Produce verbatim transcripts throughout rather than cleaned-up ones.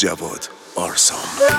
جواد آرسام.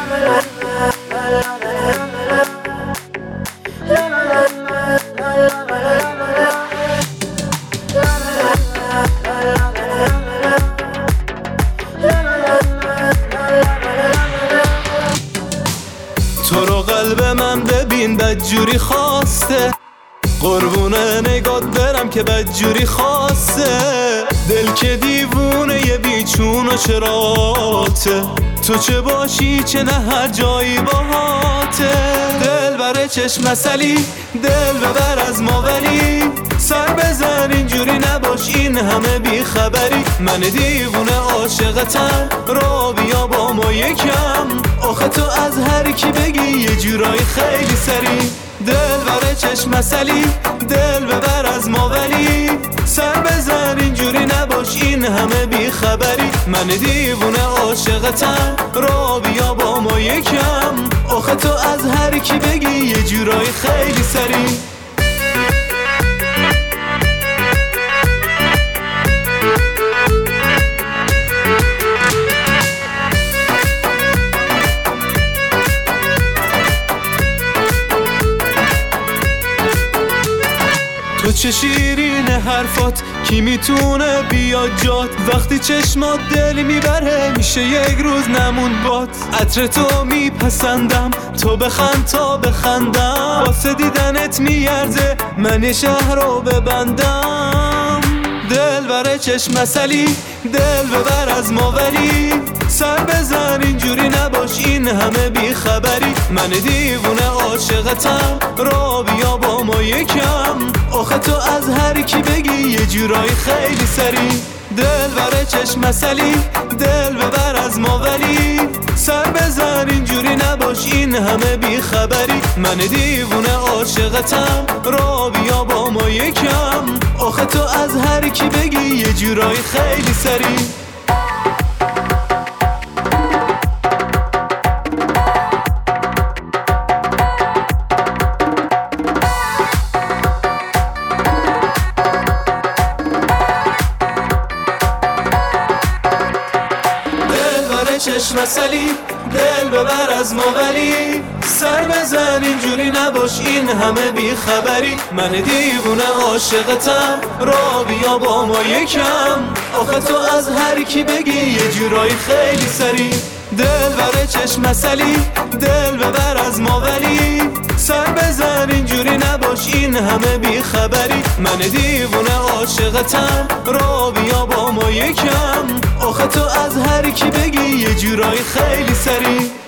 تو رو قلب من ببین بدجوری خواسته، قربونه نگات برم که بدجوری خواسته. دل که دیوونه یه بیچون و چراته، تو چه باشی چه نه هر جایی باهاته. دل بره چشم مسلی، دل ببر از ما ولی سر بزن اینجوری نباش این همه بی خبری. من دیوونه عاشقتم را بیا با ما یکم، آخه تو از هر کی بگی یه جورایی خیلی سری. دل بره چشم مسلی، دل ببر از ما ولی سر بزن اینجوری نباش این همه بی خبری. من دیوونه عاشقتم را بیا با ما یکم، آخه تو از هر کی بگی یه جورایی خیلی سری. تو چه شیرین حرفات، کی میتونه بیاد جات. وقتی چشمات دل میبره میشه یک روز نمون بات. عطر تو میپسندم تو بخند تا بخندم، واسه دیدنت میارزه من یه شهر رو ببندم. دل بره چشم مسلی، دل ببر از ما ولی سر بزن اینجوری نباش این همه بی خبری. من دیوونه عاشقتم را بیا با ما یکم، آخه تو از هر کی بگی یه جورایی خیلی سری. دل بره چشم مسلی، دل ببر از ما ولی سر بزن اینجوری نباش این همه بی خبری. من دیوونه عاشقتم را بیا با ما یکم، آخه تو از هر کی بگی یه جورایی خیلی سری. چشم مسلی، دل ببر از ما ولی سر بزن اینجوری نباش این همه بی خبری. من دیوونه عاشقتم را بیا با ما یکم، آخه تو از هر کی بگی یه جورایی خیلی سری. دل بره چشم مسلی، دل ببر از ما ولی سر بزن اینجوری نباش این همه بی خبری. من دیوونه عاشقتم را بیا با ما یکم، آخه تو از هر کی بگی یه جورایی خیلی سری.